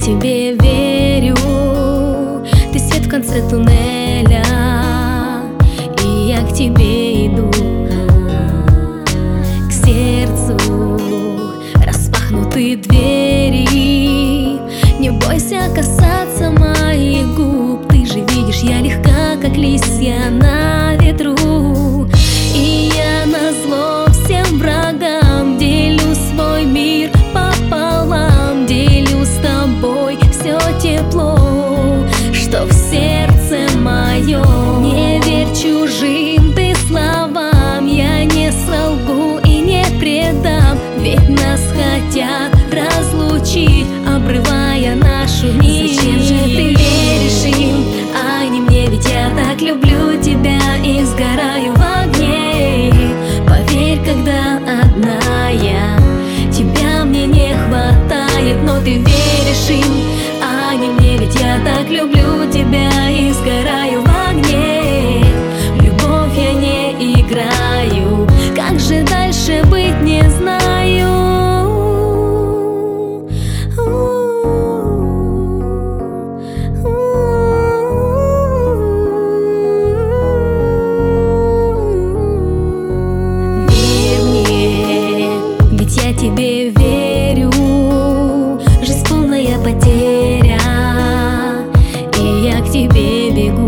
тебе верю, ты свет в конце туннеля, и я к тебе иду, к сердцу распахнуты двери. Не бойся касаться моих губ, ты же видишь, я легка, как листья на ветру. И я назло всем врагам делю свой мир пополам, делю с тобой все тепло, что в сердце моем. Не верь чужим ты словам, я не солгу и не предам, ведь нас хотят разлучить, обрывая нашу нить. Зачем же ты веришь им, а не мне? Ведь я так люблю тебя и сгораю в огне. Поверь, когда одна я, тебя мне не хватает, но ты веришь им, а не мне. Ведь я так люблю тебя и сгораю в огне. В любовь я не играю, как же дальше быть, не знаю. Я тебе верю, жизнь полная потеря, и я к тебе бегу.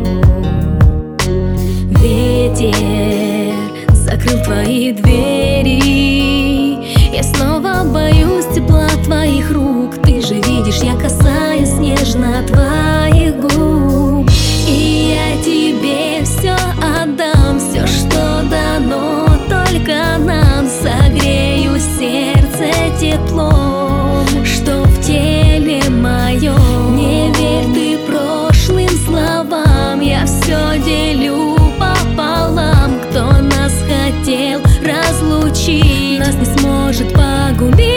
Ветер закрыл твои двери, я снова боюсь тепла твоих рук. Ты же видишь, я касаюсь нежно твоих губ, и я тебе все отдам, все, что дано только нам. Согрею сердце теплом, что в теле моем. Не верь ты прошлым словам, я все делю пополам. Кто нас хотел разлучить, нас не сможет погубить.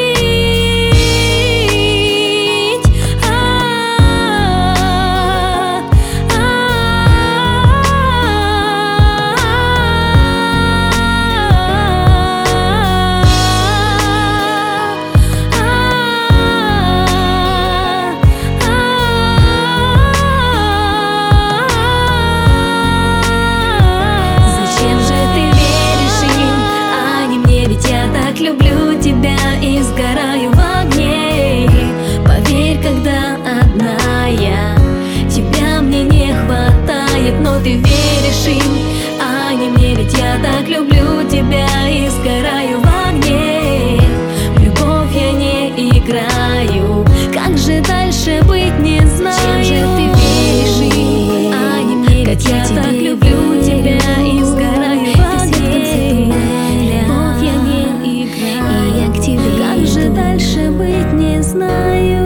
Люблю тебя и сгораю в огне. Поверь, когда одна я, тебя мне не хватает, но ты веришь им, а не мне. Ведь я так люблю тебя и сгораю в огне. В любовь я не играю, как же дальше быть, не знаю. Чем же ты веришь им, а не мне? Ведь я так люблю тебя и сгораю в огне. Как же дальше быть, не знаю.